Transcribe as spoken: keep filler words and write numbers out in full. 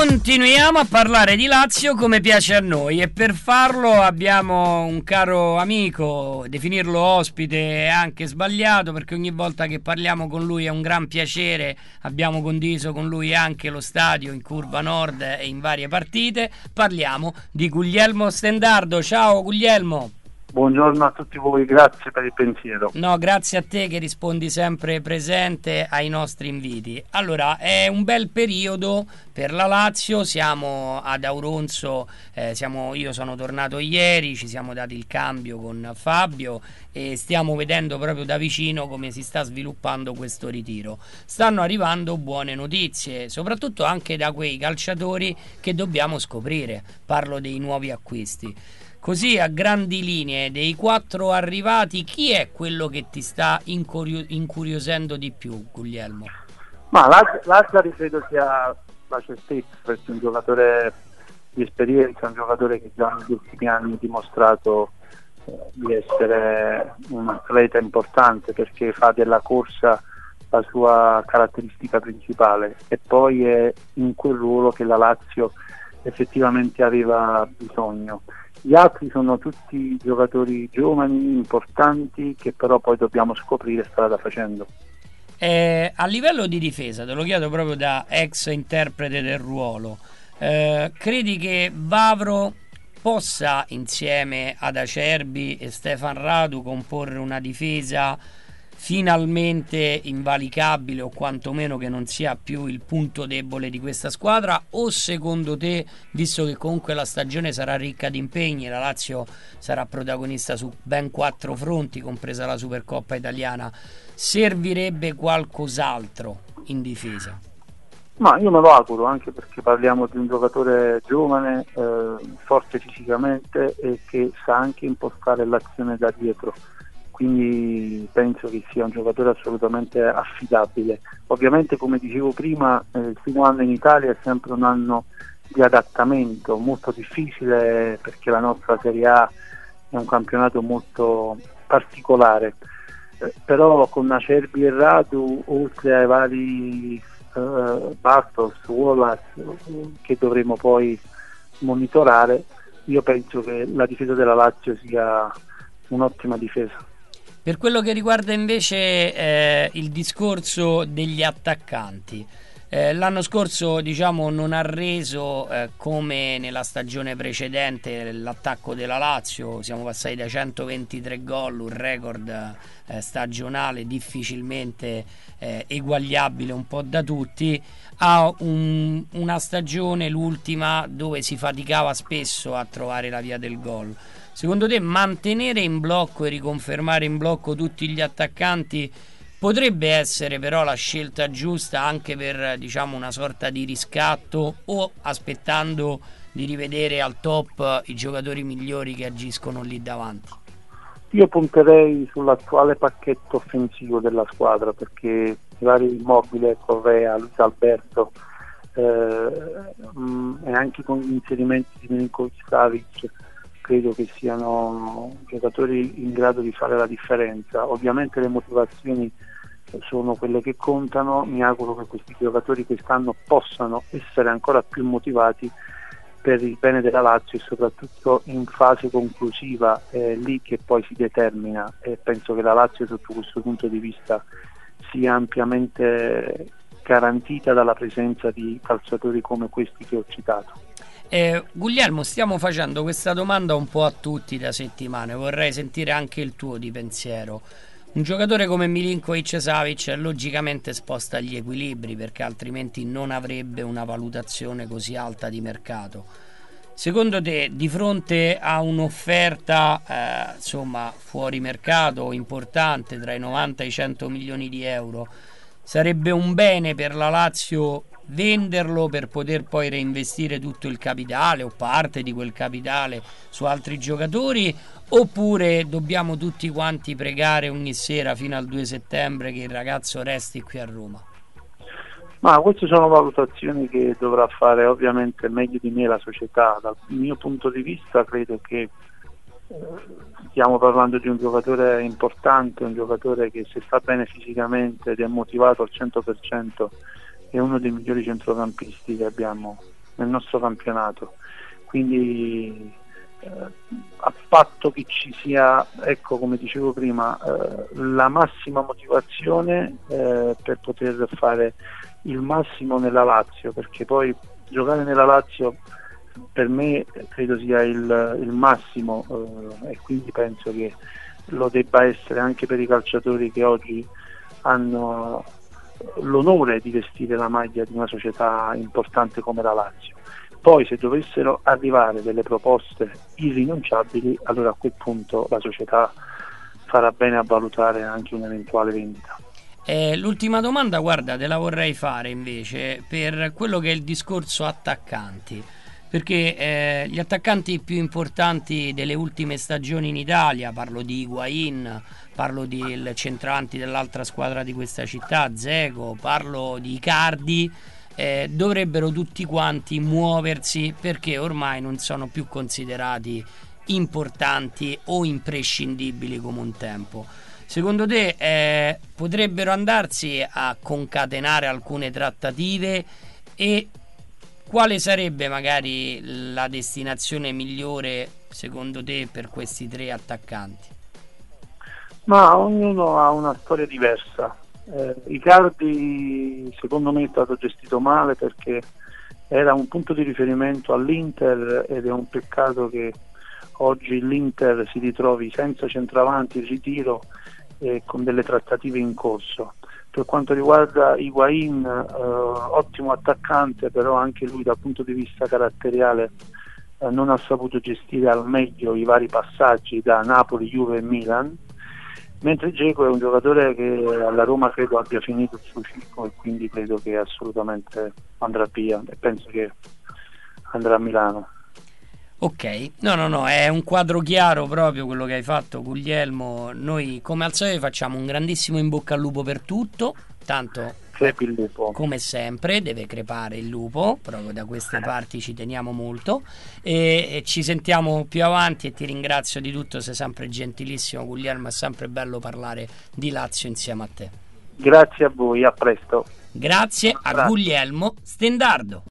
Continuiamo a parlare di Lazio come piace a noi e per farlo abbiamo un caro amico, definirlo ospite è anche sbagliato perché ogni volta che parliamo con lui è un gran piacere, abbiamo condiviso con lui anche lo stadio in Curva Nord e in varie partite, parliamo di Guglielmo Stendardo. Ciao Guglielmo! Buongiorno a tutti voi, grazie per il pensiero. No, grazie a te che rispondi sempre presente ai nostri inviti. Allora, è un bel periodo per la Lazio, siamo ad Auronzo, eh, siamo, io sono tornato ieri, ci siamo dati il cambio con Fabio e stiamo vedendo proprio da vicino come si sta sviluppando questo ritiro. Stanno arrivando buone notizie, soprattutto anche da quei calciatori che dobbiamo scoprire, parlo dei nuovi acquisti. Così a grandi linee, dei quattro arrivati, chi è quello che ti sta incurio- incuriosendo di più, Guglielmo? Ma Lazzari credo sia la certezza, perché è un giocatore di esperienza, un giocatore che già negli ultimi anni ha dimostrato eh, di essere un atleta importante, perché fa della corsa la sua caratteristica principale e poi è in quel ruolo che la Lazio effettivamente aveva bisogno. Gli altri sono tutti giocatori giovani, importanti, che però poi dobbiamo scoprire strada facendo. Eh, a livello di difesa, te lo chiedo proprio da ex interprete del ruolo, eh, credi che Vavro possa insieme ad Acerbi e Stefan Radu comporre una difesa finalmente invalicabile o quantomeno che non sia più il punto debole di questa squadra? O secondo te, visto che comunque la stagione sarà ricca di impegni, la Lazio sarà protagonista su ben quattro fronti, compresa la Supercoppa italiana, servirebbe qualcos'altro in difesa? Ma io me lo auguro, anche perché parliamo di un giocatore giovane, eh, forte fisicamente e che sa anche impostare l'azione da dietro. Quindi penso che sia un giocatore assolutamente affidabile. Ovviamente, come dicevo prima, eh, il primo anno in Italia è sempre un anno di adattamento molto difficile, perché la nostra Serie A è un campionato molto particolare, eh, però con Acerbi e Radu, oltre ai vari eh, Bartos, Wallace, eh, che dovremo poi monitorare, io penso che la difesa della Lazio sia un'ottima difesa. Per quello che riguarda invece eh, il discorso degli attaccanti, eh, l'anno scorso diciamo non ha reso eh, come nella stagione precedente l'attacco della Lazio, siamo passati da centoventitré gol, un record eh, stagionale difficilmente eh, eguagliabile un po' da tutti, a un, una stagione, l'ultima, dove si faticava spesso a trovare la via del gol. Secondo te mantenere in blocco e riconfermare in blocco tutti gli attaccanti potrebbe essere però la scelta giusta anche per, diciamo, una sorta di riscatto, o aspettando di rivedere al top i giocatori migliori che agiscono lì davanti? Io punterei sull'attuale pacchetto offensivo della squadra, perché i vari Immobile, Correa, Luis Alberto eh, mh, e anche con gli inserimenti di Milinkovic-Savic credo che siano giocatori in grado di fare la differenza. Ovviamente le motivazioni sono quelle che contano, mi auguro che questi giocatori quest'anno possano essere ancora più motivati per il bene della Lazio e soprattutto in fase conclusiva, è lì che poi si determina, e penso che la Lazio sotto questo punto di vista sia ampiamente garantita dalla presenza di calciatori come questi che ho citato. Eh, Guglielmo, stiamo facendo questa domanda un po' a tutti da settimane, vorrei sentire anche il tuo di pensiero. Un giocatore come Milinkovic-Savic logicamente sposta gli equilibri, perché altrimenti non avrebbe una valutazione così alta di mercato. Secondo te, di fronte a un'offerta eh, insomma fuori mercato importante, tra i novanta e i cento milioni di euro, sarebbe un bene per la Lazio venderlo per poter poi reinvestire tutto il capitale o parte di quel capitale su altri giocatori, oppure dobbiamo tutti quanti pregare ogni sera fino al due settembre che il ragazzo resti qui a Roma? Ma queste sono valutazioni che dovrà fare ovviamente meglio di me la società. Dal mio punto di vista credo che eh, stiamo parlando di un giocatore importante, un giocatore che, se sta bene fisicamente ed è motivato al cento per cento, è uno dei migliori centrocampisti che abbiamo nel nostro campionato, quindi eh, a patto che ci sia, ecco, come dicevo prima, eh, la massima motivazione eh, per poter fare il massimo nella Lazio, perché poi giocare nella Lazio per me credo sia il, il massimo, eh, e quindi penso che lo debba essere anche per i calciatori che oggi hanno l'onore di vestire la maglia di una società importante come la Lazio. Poi se dovessero arrivare delle proposte irrinunciabili, allora a quel punto la società farà bene a valutare anche un'eventuale vendita. Eh, l'ultima domanda, guarda, te la vorrei fare invece per quello che è il discorso attaccanti, perché eh, gli attaccanti più importanti delle ultime stagioni in Italia, parlo di Higuain, parlo del centravanti dell'altra squadra di questa città, Dzeko, parlo di Icardi, eh, dovrebbero tutti quanti muoversi perché ormai non sono più considerati importanti o imprescindibili come un tempo. Secondo te eh, potrebbero andarsi a concatenare alcune trattative, e quale sarebbe magari la destinazione migliore secondo te per questi tre attaccanti? Ma ognuno ha una storia diversa. Eh, Icardi secondo me è stato gestito male perché era un punto di riferimento all'Inter ed è un peccato che oggi l'Inter si ritrovi senza centravanti in ritiro e con delle trattative in corso. Per quanto riguarda Higuain, eh, ottimo attaccante, però anche lui dal punto di vista caratteriale eh, non ha saputo gestire al meglio i vari passaggi da Napoli, Juve e Milan, mentre Dzeko è un giocatore che alla Roma credo abbia finito il suo ciclo e quindi credo che assolutamente andrà via e penso che andrà a Milano. Ok, no no no, è un quadro chiaro proprio quello che hai fatto, Guglielmo. Noi come al solito facciamo un grandissimo in bocca al lupo per tutto, tanto Crepi il lupo. come sempre deve crepare il lupo, proprio da queste parti ci teniamo molto, e, e ci sentiamo più avanti e ti ringrazio di tutto, sei sempre gentilissimo Guglielmo, è sempre bello parlare di Lazio insieme a te. Grazie a voi, a presto. Grazie a Guglielmo Stendardo.